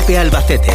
COPE Albacete.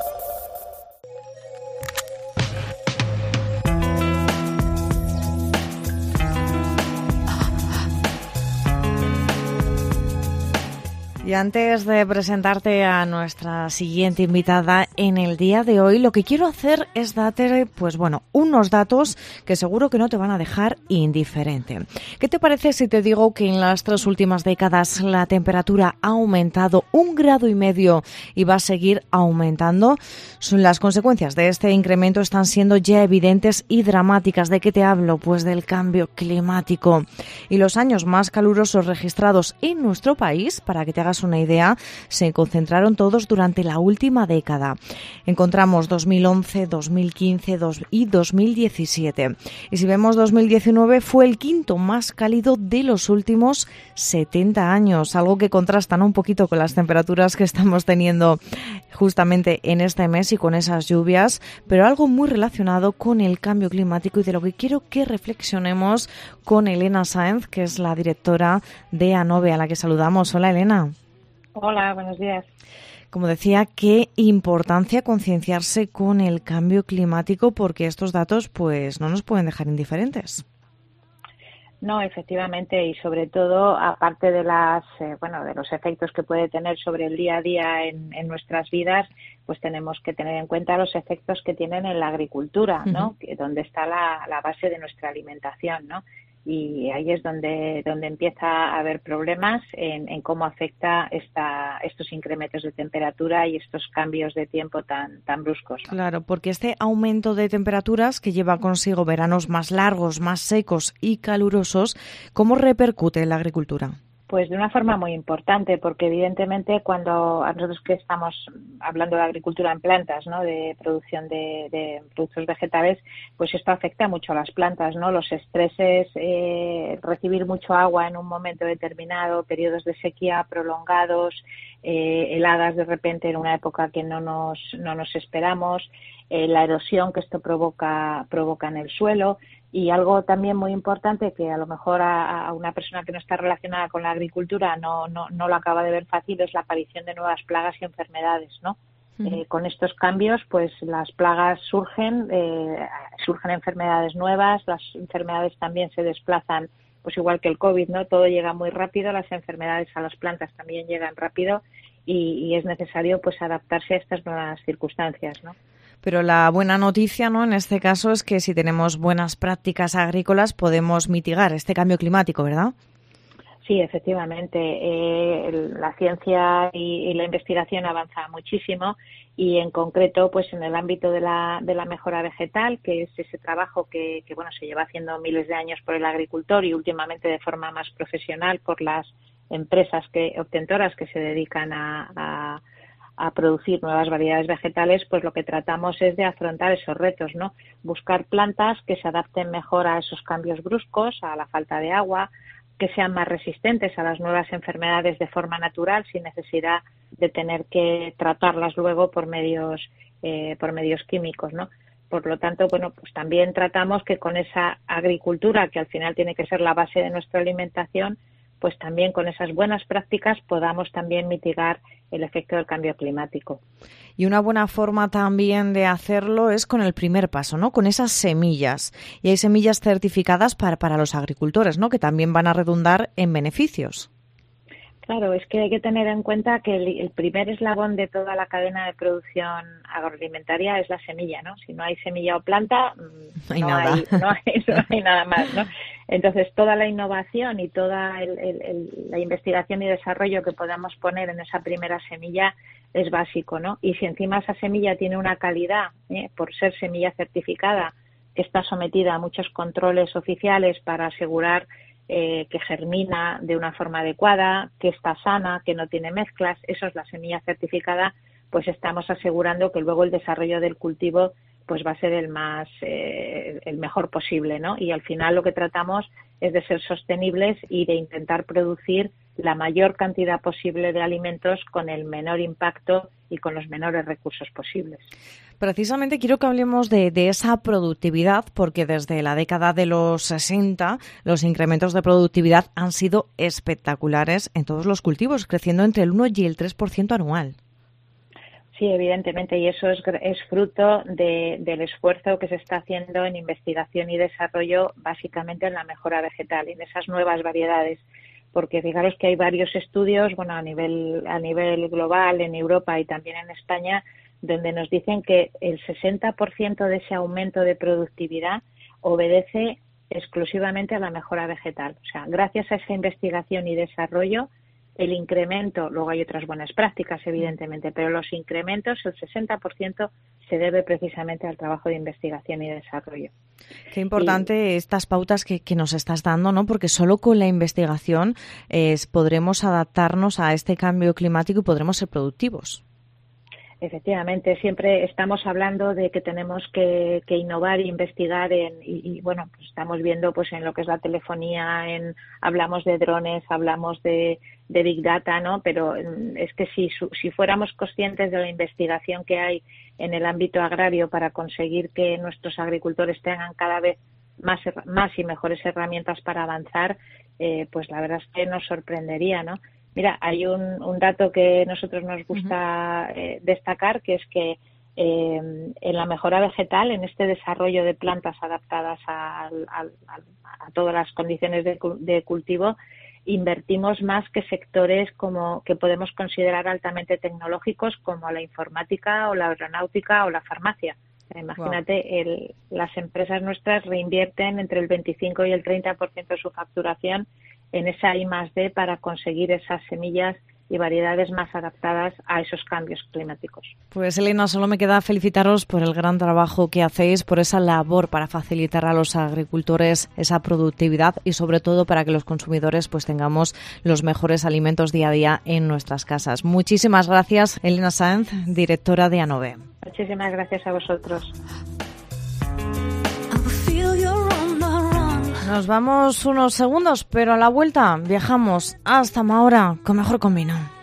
Y antes de presentarte a nuestra siguiente invitada en el día de hoy, lo que quiero hacer es darte, unos datos que seguro que no te van a dejar indiferente. ¿Qué te parece si te digo que en las 3 últimas décadas la temperatura ha aumentado 1,5 grados y va a seguir aumentando? Las consecuencias de este incremento están siendo ya evidentes y dramáticas. ¿De qué te hablo? Pues del cambio climático. Y los años más calurosos registrados en nuestro país, para que te hagas una idea, se concentraron todos durante la última década. Encontramos 2011, 2015 y 2017. Y si vemos 2019, fue el quinto más cálido de los últimos 70 años, algo que contrasta, ¿no?, un poquito con las temperaturas que estamos teniendo justamente en este mes y con esas lluvias, pero algo muy relacionado con el cambio climático y de lo que quiero que reflexionemos con Elena Sáenz, que es la directora de ANOVE, a la que saludamos. Hola, Elena. Hola, buenos días. Como decía, qué importancia concienciarse con el cambio climático, porque estos datos no nos pueden dejar indiferentes. No, efectivamente, y sobre todo, aparte de de los efectos que puede tener sobre el día a día en nuestras vidas, pues tenemos que tener en cuenta los efectos que tienen en la agricultura, ¿no? Donde está la base de nuestra alimentación, ¿no? Y ahí es donde empieza a haber problemas en cómo afecta estos incrementos de temperatura y estos cambios de tiempo tan bruscos, ¿no? Claro, porque este aumento de temperaturas que lleva consigo veranos más largos, más secos y calurosos, ¿cómo repercute en la agricultura? Pues de una forma muy importante, porque evidentemente cuando a nosotros que estamos hablando de agricultura en plantas, ¿no?, de producción de productos vegetales, pues esto afecta mucho a las plantas, ¿no? Los estreses, recibir mucho agua en un momento determinado, periodos de sequía prolongados, heladas de repente en una época que no nos esperamos, la erosión que esto provoca en el suelo. Y algo también muy importante que a lo mejor a una persona que no está relacionada con la agricultura no lo acaba de ver fácil es la aparición de nuevas plagas y enfermedades, ¿no? Con estos cambios, pues las plagas surgen enfermedades nuevas, las enfermedades también se desplazan, pues igual que el COVID, ¿no? Todo llega muy rápido, las enfermedades a las plantas también llegan rápido y es necesario pues adaptarse a estas nuevas circunstancias, ¿no? Pero la buena noticia, ¿no?, en este caso es que si tenemos buenas prácticas agrícolas podemos mitigar este cambio climático, ¿verdad? Sí, efectivamente. La ciencia y la investigación avanza muchísimo y en concreto pues en el ámbito de la mejora vegetal, que es ese trabajo que se lleva haciendo miles de años por el agricultor y últimamente de forma más profesional por las empresas obtentoras que se dedican a producir nuevas variedades vegetales, pues lo que tratamos es de afrontar esos retos, ¿no? Buscar plantas que se adapten mejor a esos cambios bruscos, a la falta de agua, que sean más resistentes a las nuevas enfermedades de forma natural, sin necesidad de tener que tratarlas luego por medios químicos, ¿no? Por lo tanto, pues también tratamos que con esa agricultura, que al final tiene que ser la base de nuestra alimentación, pues también con esas buenas prácticas podamos también mitigar el efecto del cambio climático. Y una buena forma también de hacerlo es con el primer paso, ¿no?, con esas semillas. Y hay semillas certificadas para los agricultores, ¿no?, que también van a redundar en beneficios. Claro, es que hay que tener en cuenta que el primer eslabón de toda la cadena de producción agroalimentaria es la semilla, ¿no? Si no hay semilla o planta, no hay nada más, ¿no? Entonces, toda la innovación y toda la investigación y desarrollo que podamos poner en esa primera semilla es básico, ¿no? Y si encima esa semilla tiene una calidad, por ser semilla certificada, que está sometida a muchos controles oficiales para asegurar que germina de una forma adecuada, que está sana, que no tiene mezclas, eso es la semilla certificada, pues estamos asegurando que luego el desarrollo del cultivo pues va a ser el mejor posible, ¿no? Y al final lo que tratamos es de ser sostenibles y de intentar producir la mayor cantidad posible de alimentos con el menor impacto y con los menores recursos posibles. Precisamente quiero que hablemos de esa productividad, porque desde la década de los 60 los incrementos de productividad han sido espectaculares en todos los cultivos, creciendo entre el 1 y el 3% anual. Sí, evidentemente, y eso es fruto del esfuerzo que se está haciendo en investigación y desarrollo, básicamente en la mejora vegetal, en esas nuevas variedades. Porque fijaros que hay varios estudios, bueno, a nivel global, en Europa y también en España, donde nos dicen que el 60% de ese aumento de productividad obedece exclusivamente a la mejora vegetal. O sea, gracias a esa investigación y desarrollo, el incremento, luego hay otras buenas prácticas, evidentemente, pero los incrementos, el 60% se debe precisamente al trabajo de investigación y desarrollo. Qué importante estas pautas que nos estás dando, ¿no? Porque solo con la investigación podremos adaptarnos a este cambio climático y podremos ser productivos. Efectivamente, siempre estamos hablando de que tenemos que innovar e investigar y bueno, pues estamos viendo pues en lo que es la telefonía, hablamos de drones, hablamos de Big Data, ¿no? Pero es que si fuéramos conscientes de la investigación que hay en el ámbito agrario para conseguir que nuestros agricultores tengan cada vez más y mejores herramientas para avanzar, pues la verdad es que nos sorprendería, ¿no? Mira, hay un dato que a nosotros nos gusta destacar, que es que en la mejora vegetal, en este desarrollo de plantas adaptadas a todas las condiciones de cultivo, invertimos más que sectores que podemos considerar altamente tecnológicos, como la informática o la aeronáutica o la farmacia. Imagínate, las empresas nuestras reinvierten entre el 25 y el 30% de su facturación en esa I+D para conseguir esas semillas y variedades más adaptadas a esos cambios climáticos. Pues Elena, solo me queda felicitaros por el gran trabajo que hacéis, por esa labor para facilitar a los agricultores esa productividad y sobre todo para que los consumidores pues tengamos los mejores alimentos día a día en nuestras casas. Muchísimas gracias, Elena Sáenz, directora de ANOVE. Muchísimas gracias a vosotros. Nos vamos unos segundos, pero a la vuelta viajamos hasta Mahora con Mejor Combino.